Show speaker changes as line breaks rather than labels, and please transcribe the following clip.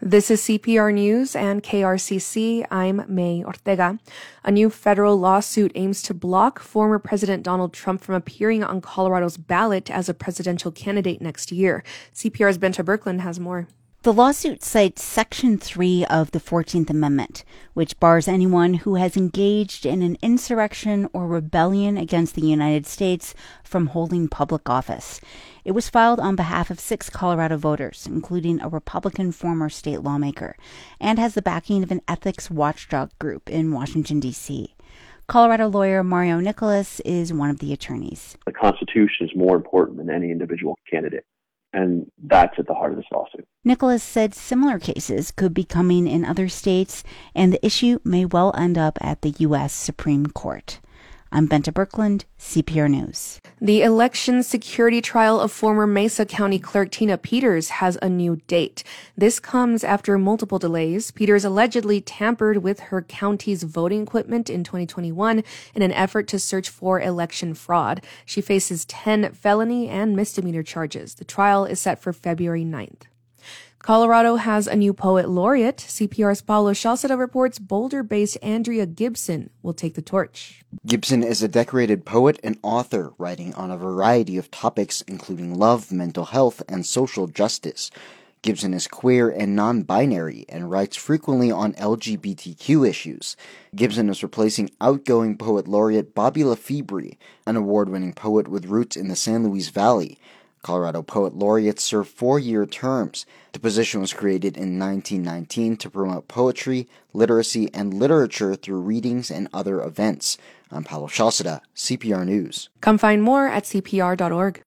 This is CPR News and KRCC. I'm May Ortega. A new federal lawsuit aims to block former President Donald Trump from appearing on Colorado's ballot as a presidential candidate next year. CPR's Benta Birkeland has more.
The lawsuit cites Section 3 of the 14th Amendment, which bars anyone who has engaged in an insurrection or rebellion against the United States from holding public office. It was filed on behalf of 6 Colorado voters, including a Republican former state lawmaker, and has the backing of an ethics watchdog group in Washington, D.C. Colorado lawyer Mario Nicholas is one of the attorneys.
The Constitution is more important than any individual candidate. And that's at the heart of this lawsuit.
Nicholas said similar cases could be coming in other states, and the issue may well end up at the U.S. Supreme Court. I'm Benta Birkeland, CPR News.
The election security trial of former Mesa County Clerk Tina Peters has a new date. This comes after multiple delays. Peters allegedly tampered with her county's voting equipment in 2021 in an effort to search for election fraud. She faces 10 felony and misdemeanor charges. The trial is set for February 9th. Colorado has a new poet laureate. CPR's Paulo Shalceda reports Boulder-based Andrea Gibson will take the torch.
Gibson is a decorated poet and author, writing on a variety of topics including love, mental health, and social justice. Gibson is queer and non-binary and writes frequently on LGBTQ issues. Gibson is replacing outgoing poet laureate Bobby LaFebre, an award-winning poet with roots in the San Luis Valley. Colorado Poet Laureates serve 4-year terms. The position was created in 1919 to promote poetry, literacy, and literature through readings and other events. I'm Paulo Shalceda, CPR News.
Come find more at cpr.org.